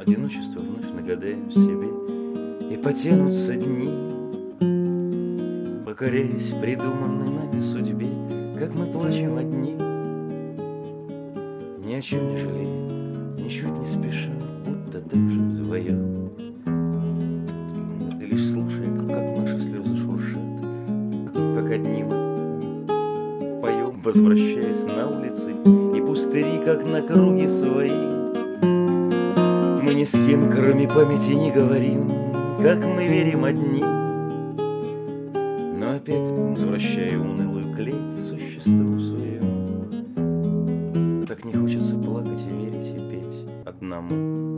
одиночество вновь нагадаем себе, и потянутся дни, покоряясь придуманной нами судьбе, как мы плачем одни, ни о чем не жалея, ничуть не спеша, будто даже вдвоем. Ты лишь слушай, как наши слезы шуршат, как одни мы поем, возвращаясь на улицы и пустыри, как на круге свои. Мы ни с кем, кроме памяти, не говорим, как мы верим одни, но опять возвращая унылую клеть существу своему. Так не хочется плакать и верить и петь одному.